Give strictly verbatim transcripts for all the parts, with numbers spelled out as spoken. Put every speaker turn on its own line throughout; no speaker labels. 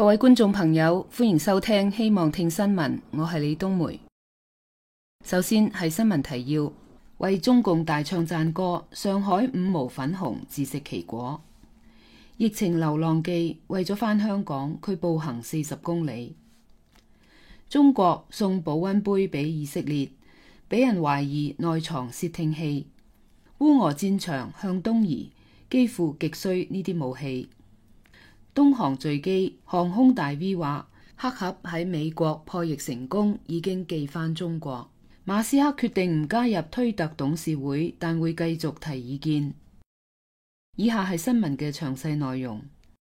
位觀眾朋友，歡迎收聽希望聽新聞，我係李冬梅。首先係新聞提要：為中共大唱讚歌，上海五毛粉紅自食其果。疫情流浪記為咗返香港，佢步行四十公里。中國送保溫杯俾以色列，俾人懷疑內藏竊聽器。烏俄戰場向東移，幾乎極需呢啲武器。東航墜機，航空大 V 話黑盒喺美國破譯成功，已經寄返中國。馬斯克決定唔加入推特董事會，但會繼續提意見。以下係新聞嘅詳細內容。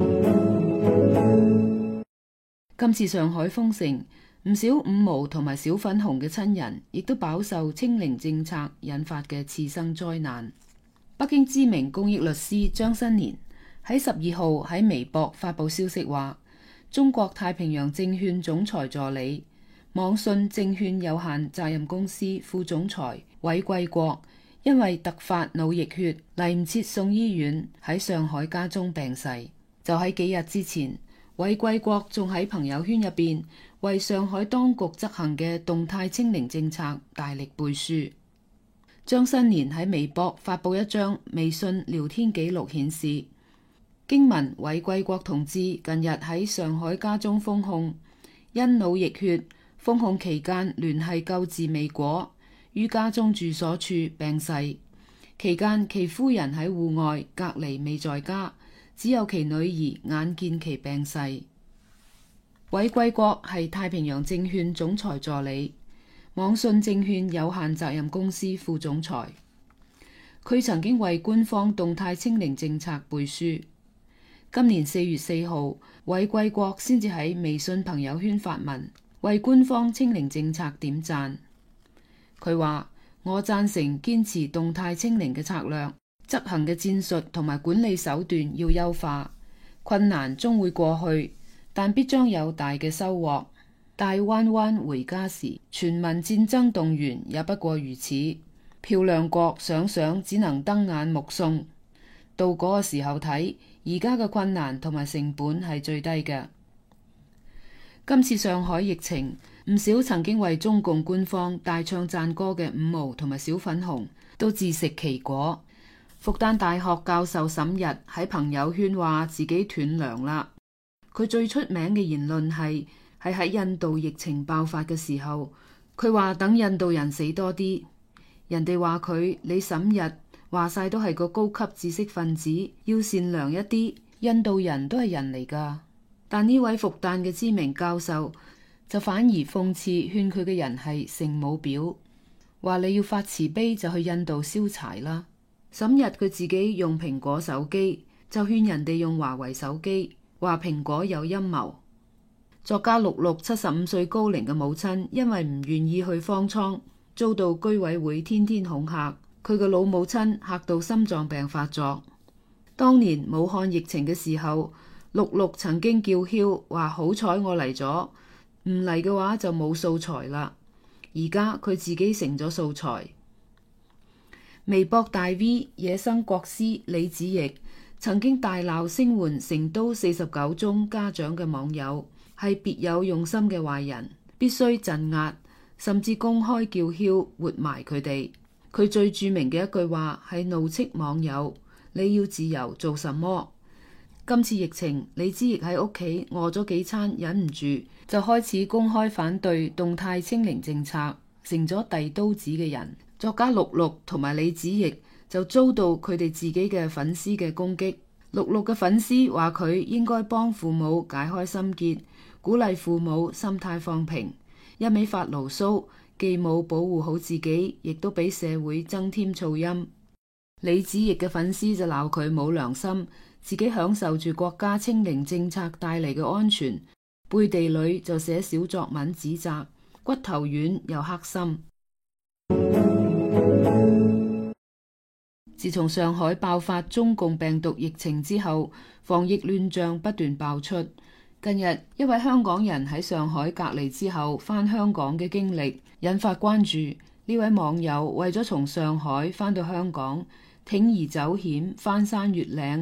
今次上海封城，唔少五毛同埋小粉紅嘅親人，亦都飽受清零政策引發嘅次生災難。北京知名公益律師張新年喺十二號喺微博發佈消息話，中國太平洋證券總裁助理、網信證券有限責任公司副總裁韋貴國因為突發腦溢血嚟唔切送醫院，喺上海家中病逝。就喺幾日之前，韋貴國仲喺朋友圈入邊為上海當局執行嘅動態清零政策大力背書。張新年喺微博發佈一張微信聊天記錄，顯示經聞韋貴國同志近日喺上海家中封控，因腦溢血，封控期間聯繫救治未果，於家中住所處病逝。期間其夫人喺戶外隔離未在家，只有其女兒眼見其病逝。韋貴國係太平洋證券總裁助理、網信證券有限責任公司副總裁，佢曾經為官方動態清零政策背書。今年四月四號，韋貴國先至喺微信朋友圈發文，為官方清零政策點讚。佢話：我贊成堅持動態清零嘅策略，執行嘅戰術同埋管理手段要優化。困難終會過去，但必將有大嘅收穫。大彎彎回家時，全民戰爭動員也不過如此。漂亮國想想只能瞪眼目送，到嗰個時候睇。而家嘅困難同埋成本係最低嘅。今次上海疫情，唔少曾經為中共官方大唱讚歌嘅五毛同埋小粉紅都自食其果。復旦大學教授沈日喺朋友圈話自己斷糧啦。佢最出名嘅言論係係喺印度疫情爆發嘅時候，佢話等印度人死多啲。人哋話佢，你沈日話晒都係個高級知識分子，要善良一啲。印度人都係人嚟㗎。但呢位復旦嘅知名教授就反而諷刺勸佢嘅人係聖母婊，話你要發慈悲就去印度燒柴啦。沈日佢自己用蘋果手機，就勸人哋用華為手機，話蘋果有陰謀。作家陸陸七十五歲高齡嘅母親，因為唔願意去方艙，遭到居委會天天恐嚇。佢個老母親嚇到心臟病發作。當年武漢疫情嘅時候，陸陸曾經叫囂話好彩我嚟咗，唔嚟嘅話就冇素材啦。而家佢自己成咗素材。微博大 V 野生國師李子奕曾經大鬧聲援成都四十九宗家長嘅網友係別有用心嘅壞人，必須鎮壓，甚至公開叫囂活埋佢哋。佢最著名嘅一句話係怒斥網友：你要自由做什麼？今次疫情，李子奕喺屋企餓咗幾餐，忍唔住就開始公開反對動態清零政策，成咗遞刀子嘅人。作家陸陸同埋李子奕就遭到佢哋自己嘅粉絲嘅攻擊。陸陸嘅粉絲話佢應該幫父母解開心結，鼓勵父母心態放平，一味發牢騷，既冇保護好自己，亦都俾社會增添噪音。李子奕嘅粉絲就鬧佢冇良心，自己享受住國家清零政策帶嚟嘅安全，背地裏就寫小作文指責，骨頭軟又黑心。自從上海爆發中共病毒疫情之後，防疫亂象不斷爆出。近日，一位香港人喺上海隔離之後返香港嘅經歷引發關注。呢位網友為咗從上海返到香港，鋌而走險，翻山越嶺，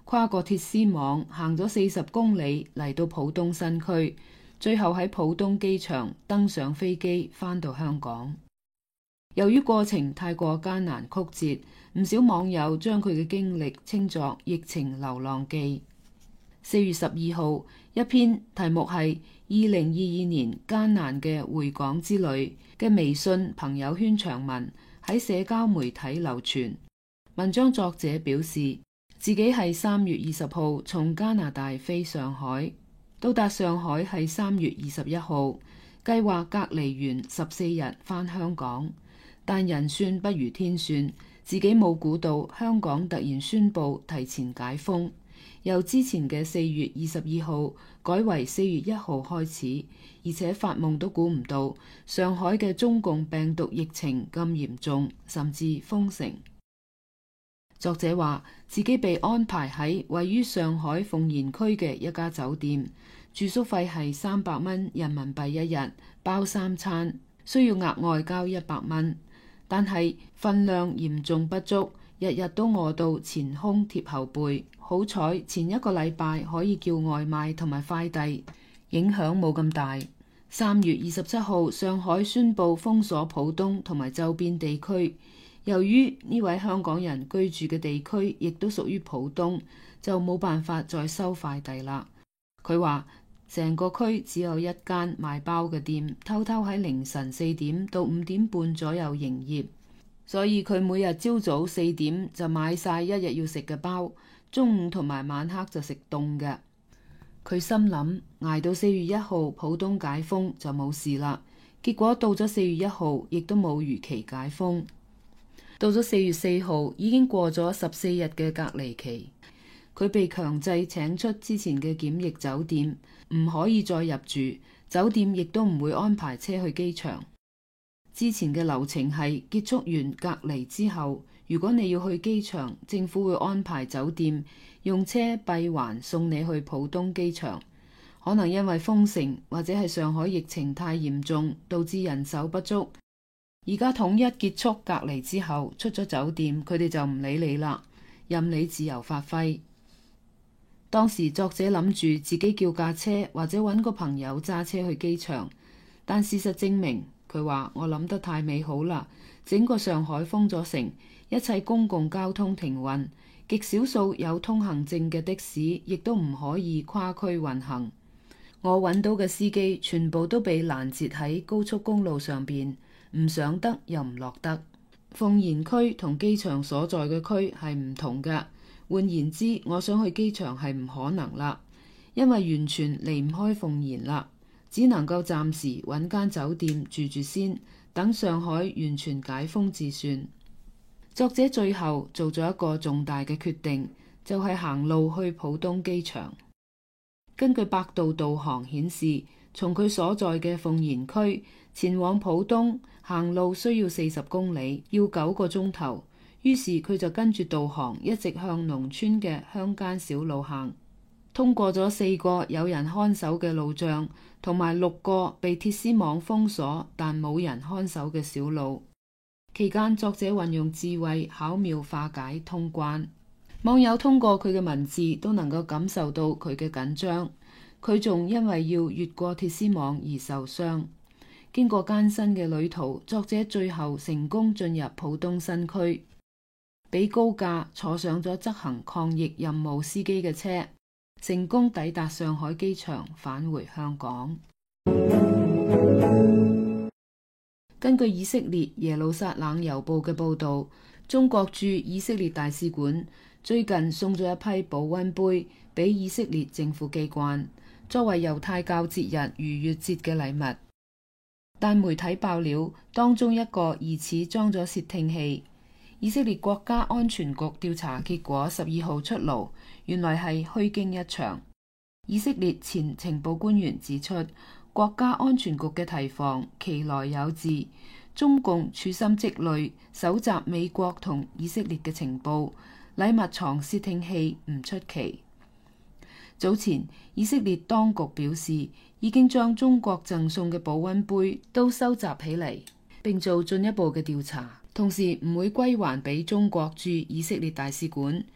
跨過鐵絲網，行咗四十公里嚟到浦東新區，最後喺浦東機場登上飛機返到香港。由於過程太過艱難曲折，唔少網友將佢嘅經歷稱作疫情流浪記。四月十二號，一篇題目係二零二二年艱難嘅回港之旅嘅微信朋友圈長文喺社交媒體流傳。文章作者表示，自己係三月二十號從加拿大飛上海，到達上海係三月二十一號，計劃隔離完十四日返香港。但人算不如天算，自己冇估到香港突然宣布提前解封，由之前嘅四月二十二號改為四月一號開始，而且發夢都估唔到上海嘅中共病毒疫情咁嚴重，甚至封城。作者話自己被安排喺位於上海奉賢區嘅一家酒店，住宿費係三百蚊人民幣一日，包三餐，需要額外交一百蚊。但係份量嚴重不足，日日都餓到前胸貼後背。好彩前一個禮拜可以叫外賣同埋快遞，影響冇咁大。三月二十七號，上海宣布封鎖浦東同埋周邊地區。由於呢位香港人居住嘅地區亦都屬於浦東，就冇辦法再收快遞啦。佢話成個區只有一間賣包嘅店，偷偷喺凌晨四點到五點半左右營業，所以佢每日朝早四點就買晒一日要食嘅包，中午同埋晚黑就食凍嘅。佢心諗捱到四月一號浦東解封就冇事啦，結果到咗四月一號亦都冇如期解封。到咗四月四號已經過咗十四日嘅隔離期，佢被強制請出之前嘅檢疫酒店，唔可以再入住，酒店亦都唔會安排車去機場。之前嘅流程係結束完隔離之後，如果你要去機場，政府會安排酒店用車閉環送你去浦東機場。可能因為封城或者係上海疫情太嚴重，導致人手不足。而家統一結束隔離之後，出咗酒店，佢哋就唔理你啦，任你自由發揮。當時作者諗住自己叫架車或者揾個朋友揸車去機場，但事實證明，佢話我諗得太美好啦。整個上海封咗城，一切公共交通停運，極少數有通行證嘅的士亦都唔可以跨區運行。我揾到嘅司機全部都被攔截喺高速公路上邊，唔上得又唔落得。奉賢區同機場所在嘅區係唔同嘅。換言之，我想去機場係唔可能啦，因為完全離唔開奉賢啦，只能夠暫時揾間酒店住住先，等上海完全解封至算。作者最後做咗一個重大嘅決定，就係行路去浦東機場。根據百度導航顯示，從佢所在嘅奉賢區前往浦東行路需要四十公里，要九個鐘頭。於是佢就跟住導航一直向農村嘅鄉間小路行，通過咗四個有人看守嘅路障，同埋六個被鐵絲網封鎖但冇人看守嘅小路。期間作者運用智慧巧妙化解通關。網友通過佢嘅文字都能夠感受到佢嘅緊張，佢仲因為要越過鐵絲網而受傷。經過艱辛嘅旅途，作者最後成功進入浦東新區，俾高價坐上咗執行抗疫任務司機嘅車，成功抵達上海機場，返回香港。根據以色列耶路撒冷郵報嘅報導，中國駐以色列大使館最近送咗一批保溫杯俾以色列政府機關，作為猶太教節日逾越節嘅禮物。但媒體爆料，當中一個疑似裝咗竊聽器。以色列國家安全局調查結果十二號出爐，原來係虛驚一場。以色列前情報官員指出，國家安全局嘅提防其來有自，中共處心積慮搜集美國同以色列嘅情報，禮物藏竊聽器唔出奇。早前以色列當局表示，已經將中國贈送嘅保溫杯都收集起嚟，並做進一步嘅調查。同時唔會歸還俾中國駐以色列大使館，而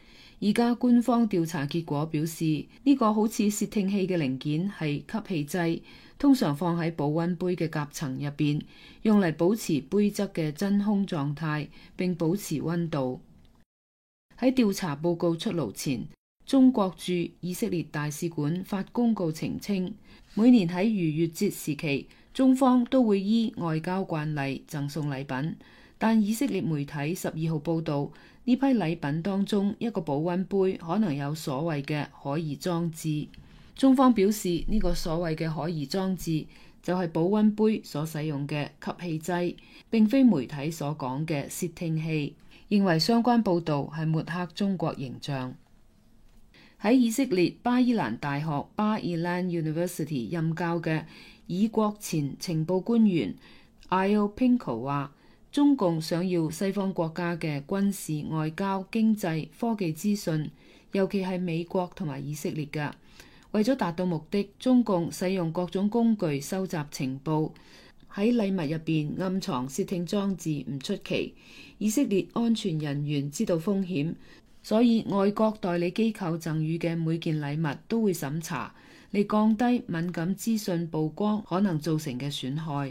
而家官方調查結果表示，呢、這個好似竊聽器嘅零件係吸氣劑，通常放喺保溫杯嘅夾層入邊，用嚟保持杯側嘅真空狀態並保持溫度。喺調查報告出爐前，中國駐以色列大使館發公告澄清，每年喺逾越節時期，中方都會依外交慣例贈送禮品，但以色列媒體十二號報道，呢批禮品當中一個保溫杯可能有所謂嘅可疑裝置。中方表示，呢、這個所謂嘅可疑裝置就係保溫杯所使用嘅吸氣劑，並非媒體所講嘅竊聽器，認為相關報導係抹黑中國形象。喺以色列巴伊蘭大學 Bar Ilan University 任教嘅以國前情報官員 Eyal Pinko 話，中共想要西方國家嘅軍事、外交、經濟、科技資訊，尤其係美國同埋以色列嘅。為咗達到目的，中共使用各種工具收集情報，喺禮物入邊暗藏竊聽裝置唔出奇。以色列安全人員知道風險，所以外國代理機構贈予嘅每件禮物都會審查，嚟降低敏感資訊曝光可能造成嘅損害。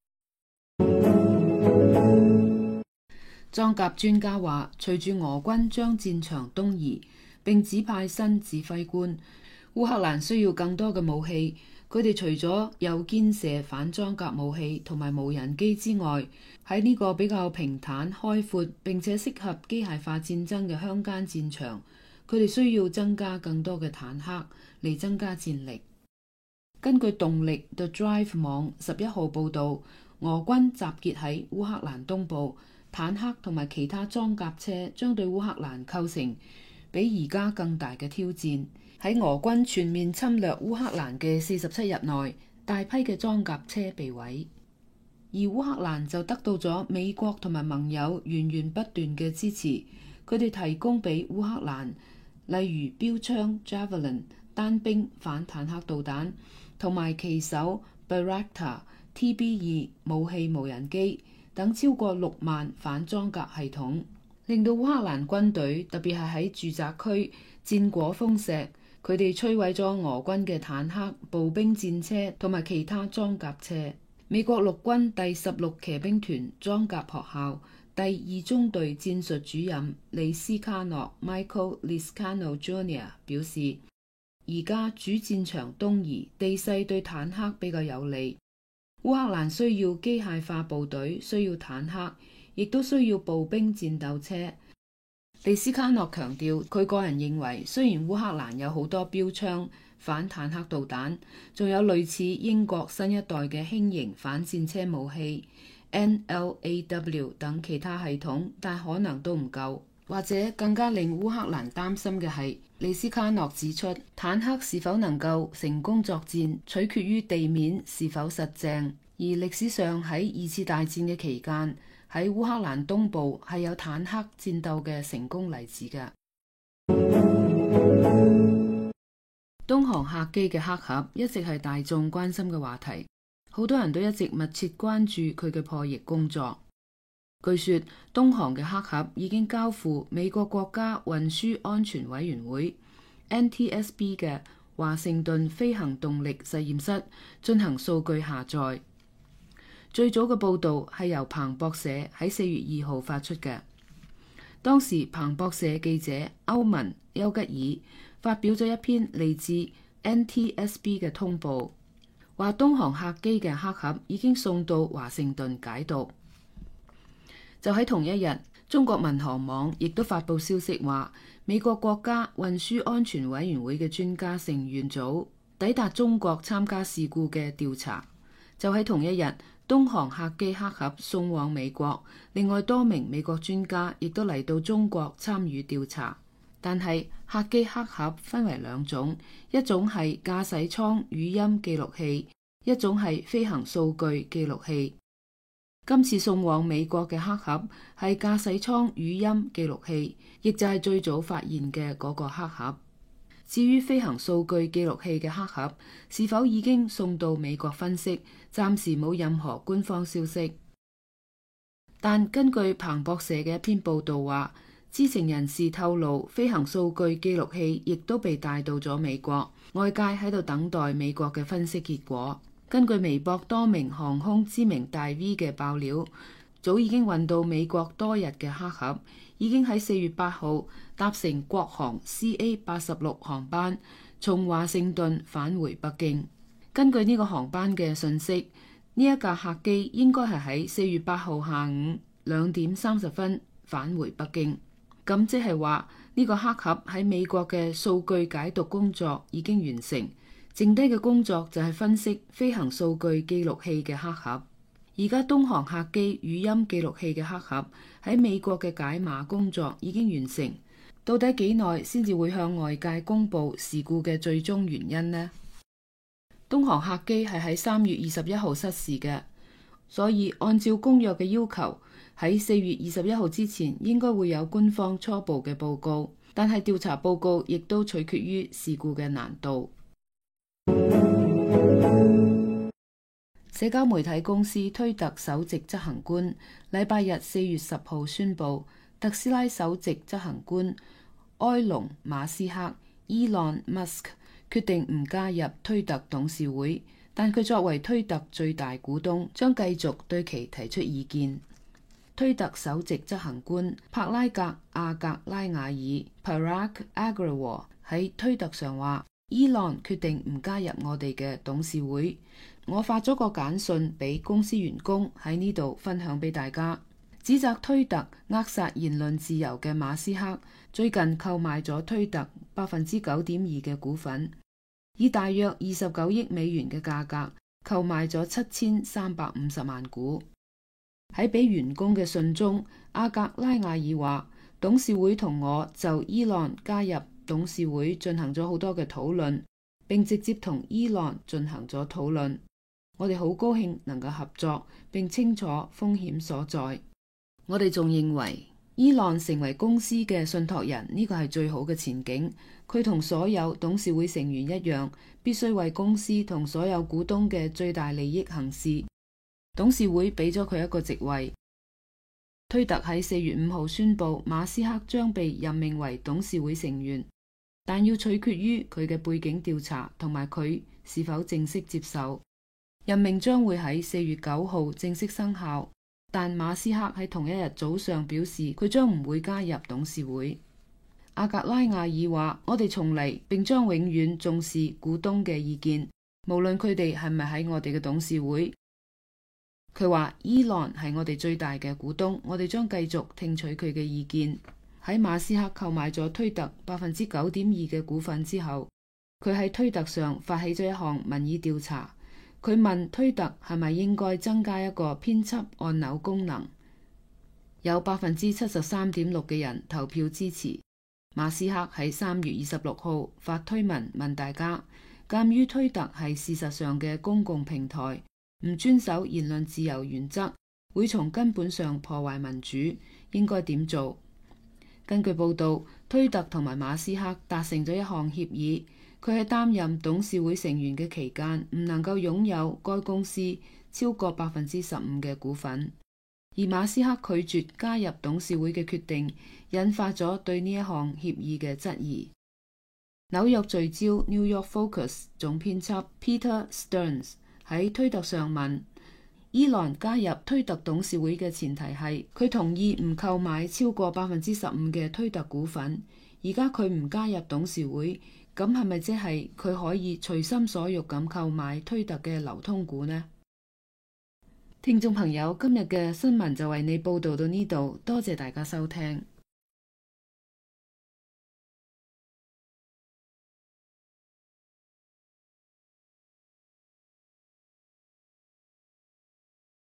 裝甲專家話，隨住俄軍將戰場東移並指派新指揮官，烏克蘭需要更多嘅武器。佢哋除咗有肩射反裝甲武器同埋無人機之外，喺呢個比較平坦、開闊並且適合機械化戰爭嘅鄉間戰場，佢哋需要增加更多嘅坦克嚟增加戰力。根據動力 The Drive 網十一號報導，俄軍集結喺烏克蘭東部，坦克同埋其他裝甲車將對烏克蘭構成比而家更大嘅挑戰。喺俄軍全面侵略烏克蘭嘅四十七日內，大批嘅裝甲車被毀，而烏克蘭就得到咗美國同埋盟友源源不斷嘅支持。佢哋提供俾烏克蘭，例如標槍 Javelin、單兵反坦克導彈同埋旗手 Bayraktar T B 二武器無人機等超過六萬反裝甲系統，令到烏克蘭軍隊特別係喺住宅區戰果豐碩。佢哋摧毀咗俄軍嘅坦克、步兵戰車同埋其他裝甲車。美國陸軍第十六騎兵團裝甲學校第二中隊戰術主任李斯卡諾 Michael Liscano Junior 表示，而家主戰場東移，地勢對坦克比較有利。烏克蘭需要機械化部隊，需要坦克，亦都需要步兵戰鬥車。利斯卡諾強調，佢個人認為，雖然烏克蘭有好多標槍、反坦克導彈，仲有類似英國新一代嘅輕型反戰車武器 N L A W 等其他系統，但可能都唔夠。或者更加令烏克蘭擔心嘅係，利斯卡諾指出，坦克是否能夠成功作戰，取決於地面是否實淨。而歷史上喺二次大戰嘅期間，喺烏克蘭東部係有坦克戰鬥嘅成功例子嘅。東航客機嘅黑盒一直係大眾關心嘅話題，好多人都一直密切關注佢嘅破譯工作。據說東航嘅黑盒已經交付美國國家運輸安全委員會 N T S B 嘅華盛頓飛行動力實驗室進行數據下載。最早嘅報導係由彭博社喺四月二號發出嘅。當時彭博社記者歐文丘吉爾發表咗一篇嚟自 N T S B 嘅通報，話東航客機嘅黑盒已經送到華盛頓解讀。就喺同一日，中國民航網亦都發布消息話，美國國家運輸安全委員會嘅專家成員組抵達中國參加事故嘅調查。就喺同一日，東航客機黑盒送往美國，另外多名美國專家亦都嚟到中國參與調查。但係客機黑盒分為兩種，一種係駕駛艙語音記錄器，一種係飛行數據記錄器。今次送往美國嘅黑盒係駕駛艙語音記錄器，亦就係最早發現嘅嗰個黑盒。至於飛行數據記錄器嘅黑盒是否已經送到美國分析，暫時冇任何官方消息。但根據彭博社嘅一篇報道話， 知情人士透露，飛行數據記錄器亦都被帶到咗美國，外界喺度等待美國嘅分析結果。根據微博多名航空知名大 V 嘅爆料，早已經運到美國多日嘅黑盒，已經喺四月八號搭乘國航 C A 八十六航班，從華盛頓返回北京。根據呢個航班嘅信息，呢一架客機應該係喺四月八號下午兩點三十分返回北京。咁即係話呢個黑盒喺美國嘅數據解讀工作已經完成，剩低嘅工作就係分析飛行數據記錄器嘅黑盒。而家東航客機語音記錄器嘅黑盒喺美國嘅解碼工作已經完成，到底幾耐先至會向外界公布事故嘅最終原因呢？東航客機係喺三月二十一號失事嘅，所以按照公約嘅要求，喺四月二十一號之前應該會有官方初步嘅報告，但係調查報告亦都取決於事故嘅難度。社交媒體公司推特首席執行官禮拜日四月十號宣布，特斯拉首席執行官埃隆馬斯克 Elon Musk 決定唔加入推特董事會，但佢作為推特最大股東，將繼續對其提出意見。推特首席執行官帕拉格阿格拉瓦爾 Parag Agrawal 喺推特上話：Elon 決定唔加入我哋嘅董事會。我發咗個簡訊俾公司員工，喺呢度分享俾大家，指責推特扼殺言論自由嘅馬斯克最近購買咗推特百分之九點二嘅股份，以大約二十九億美元嘅價格購買咗七千三百五十萬股。喺俾員工嘅信中，阿格拉瓦爾話：董事會同我就伊朗加入董事會進行咗好多嘅討論，並直接同伊朗進行咗討論。我哋好高興能夠合作，並清楚風險所在。我哋仲認為伊朗成為公司嘅信託人，呢個係最好嘅前景。佢同所有董事會成員一樣，必須為公司同所有股東嘅最大利益行事。董事會俾咗佢一個職位。推特喺四月五號宣布，馬斯克將被任命為董事會成員，但要取決於佢嘅背景調查同埋佢是否正式接受。任命將會喺四月九號正式生效，但馬斯克喺同一日早上表示佢將唔會加入董事會。阿格拉瓦爾話：我哋從嚟並將永遠重視股東嘅意見，無論佢哋係咪喺我哋嘅董事會。佢話伊朗係我哋最大嘅股東，我哋將繼續聽取佢嘅意見。喺馬斯克購買咗推特百分之九點二嘅股份之後，佢喺推特上發起咗一項民意調查。佢問推特係咪應該增加一個編輯按鈕功能，有百分之七十三點六嘅人投票支持。馬斯克喺三月二十六號發推文問大家，鑑於推特係事實上嘅公共平台，唔遵守言論自由原則，會從根本上破壞民主，應該點做？根據報道，推特同埋馬斯克達成咗一項協議。佢喺擔任董事會成員嘅期間，唔能夠擁有該公司超過百分之十五嘅股份。而馬斯克拒絕加入董事會嘅決定，引發咗對呢一項協議嘅質疑。紐約聚焦 New York Focus 總編輯 Peter Stearns 喺推特上問：伊朗加入推特董事會嘅前提係佢同意唔購買超過百分之十五嘅推特股份。而家佢唔加入董事會，咁係咪即係佢可以隨心所欲咁購買推特嘅流通股呢？聽眾朋友，今日嘅新聞就為你報道到呢度，多謝大家收聽。